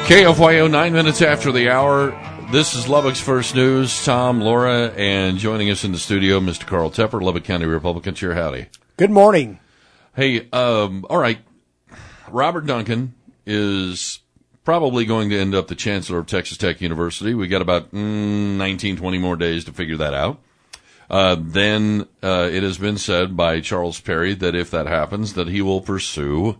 KFYO, 9 minutes after the hour. This is Lubbock's First News. Tom, Laura, and joining us in the studio, Mr. Carl Tepper, Lubbock County Republican Chair. Howdy. Good morning. Hey, all right. Robert Duncan is probably going to end up the chancellor of Texas Tech University. We got about 19, 20 more days to figure that out. Then it has been said by Charles Perry that if that happens, that he will pursue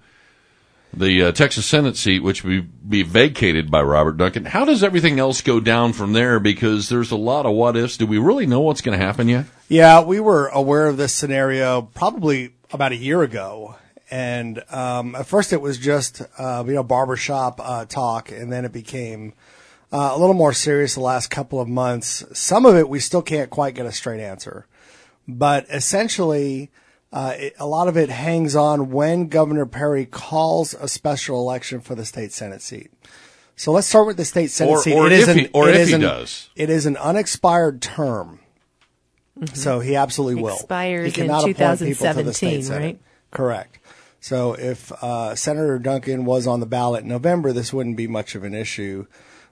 the Texas Senate seat, which will be vacated by Robert Duncan. How does everything else go down from there? Because there's a lot of what-ifs. Do we really know what's going to happen yet? Yeah, we were aware of this scenario probably about a year ago. And at first it was just, barbershop talk, and then it became a little more serious the last couple of months. Some of it we still can't quite get a straight answer. But essentially, a lot of it hangs on when Governor Perry calls a special election for the state Senate seat. So let's start with the state Senate seat. If he does. It is an unexpired term. Mm-hmm. So he absolutely will. Expires he in cannot appoint people to the 2017, state Senate. right? Correct. So if Senator Duncan was on the ballot in November, this wouldn't be much of an issue.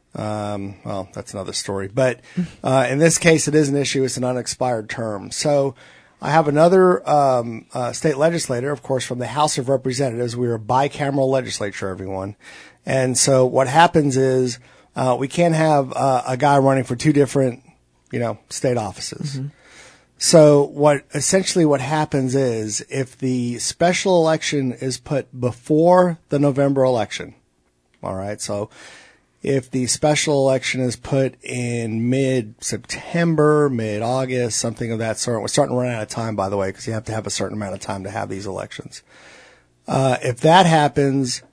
Well, that's another story. But in this case, it is an issue. It's an unexpired term. So I have another state legislator, of course, from the House of Representatives. We're a bicameral legislature, everyone. And so what happens is we can't have a guy running for two different, state offices. Mm-hmm. So what happens is if the special election is put before the November election, all right, so if the special election is put in mid-September, mid-August, something of that sort. We're starting to run out of time, by the way, because you have to have a certain amount of time to have these elections. If that happens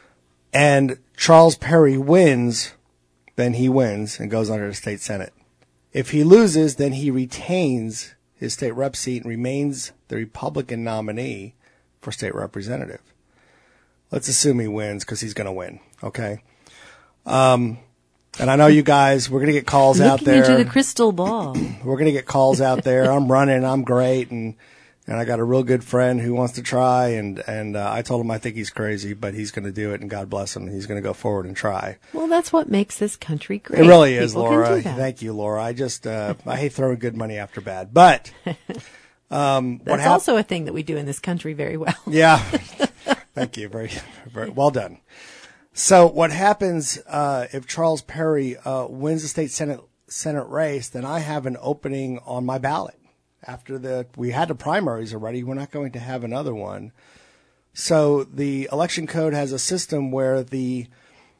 and Charles Perry wins, then he wins and goes under the state Senate. If he loses, then he retains his state rep seat and remains the Republican nominee for state representative. Let's assume he wins because he's going to win, okay? And I know you guys, we're going to get calls out there. Looking into the crystal ball. We're going to get calls out there. I'm running. I'm great. And I got a real good friend who wants to try. And I told him I think he's crazy, but he's going to do it. And God bless him. He's going to go forward and try. Well, that's what makes this country great. It really is, People Laura. Thank you, Laura. I hate throwing good money after bad, but, that's also a thing that we do in this country very well. Yeah. Thank you. Very, very well done. So what happens if Charles Perry wins the state Senate race? Then I have an opening on my ballot. After we had the primaries already, we're not going to have another one. So the election code has a system where if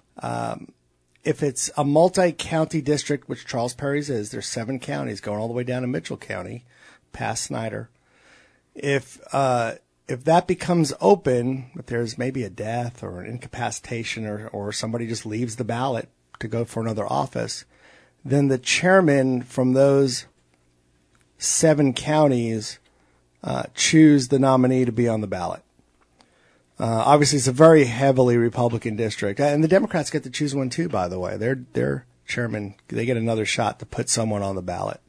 it's a multi-county district, which Charles Perry's is, there's 7 counties going all the way down to Mitchell County, past Snyder. If that becomes open, if there's maybe a death or an incapacitation or somebody just leaves the ballot to go for another office, then the chairman from those 7 counties choose the nominee to be on the ballot. Obviously, it's a very heavily Republican district, and the Democrats get to choose one too. By the way, their chairman, they get another shot to put someone on the ballot,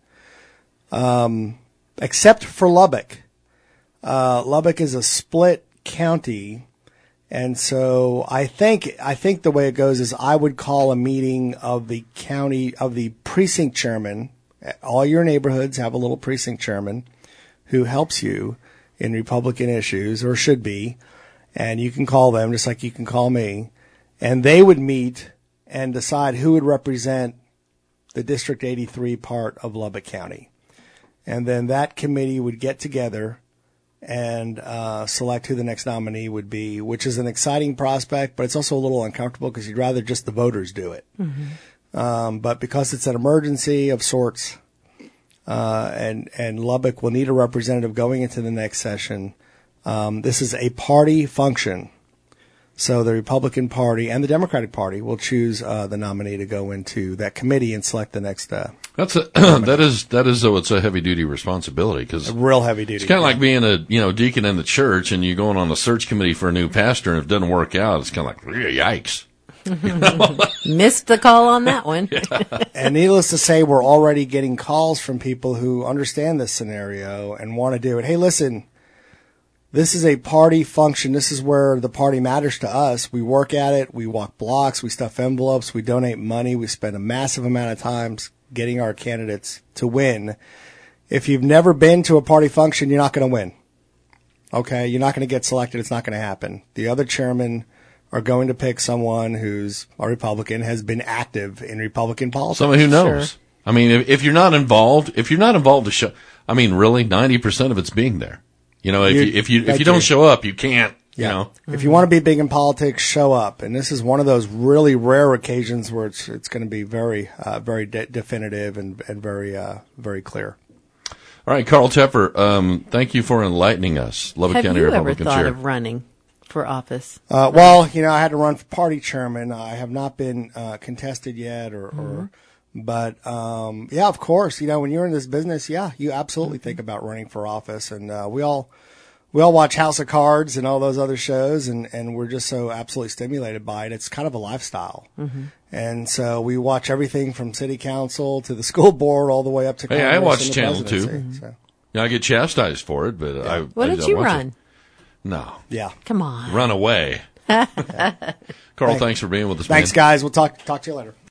except for Lubbock. Lubbock is a split county, and so I think the way it goes is I would call a meeting of the precinct chairman. All your neighborhoods have a little precinct chairman who helps you in Republican issues, or should be, and you can call them just like you can call me, and they would meet and decide who would represent the District 83 part of Lubbock County. And then that committee would get together and select who the next nominee would be, which is an exciting prospect, but it's also a little uncomfortable because you'd rather just the voters do it. Mm-hmm. But because it's an emergency of sorts, and Lubbock will need a representative going into the next session, this is a party function. So the Republican Party and the Democratic Party will choose the nominee to go into that committee and select the next. That is though, it's a heavy duty responsibility because real heavy duty. It's kind of like being a deacon in the church and you're going on the search committee for a new pastor, and if it doesn't work out, it's kind of like yikes. Missed the call on that one. Yeah. And needless to say, we're already getting calls from people who understand this scenario and want to do it. Hey, listen. This is a party function. This is where the party matters to us. We work at it. We walk blocks. We stuff envelopes. We donate money. We spend a massive amount of time getting our candidates to win. If you've never been to a party function, you're not going to win. Okay? You're not going to get selected. It's not going to happen. The other chairmen are going to pick someone who's a Republican, has been active in Republican politics. Someone who knows. Sure. I mean, if you're not involved to show, I mean, really, 90% of it's being there. You know, if you don't show up, you can't. Yeah. You know, if you want to be big in politics, show up. And this is one of those really rare occasions where it's going to be very, very definitive and very, very clear. All right, Carl Tepper, thank you for enlightening us. Lubbock County Republican Have you ever thought Chair. of running for office? Well, you know, I had to run for party chairman. I have not been contested yet, but yeah, of course. You know, when you're in this business, yeah, you absolutely think about running for office. And we all watch House of Cards and all those other shows, and we're just so absolutely stimulated by it. It's kind of a lifestyle. And so we watch everything from city council to the school board all the way up to Congress. Hey, I watch and the Channel 2. presidency, so. Yeah, I get chastised for it, but I Why don't you watch run? it. No. Yeah. Come on. Run away. Carl, thanks for being with us, man. Thanks, guys. We'll talk to you later.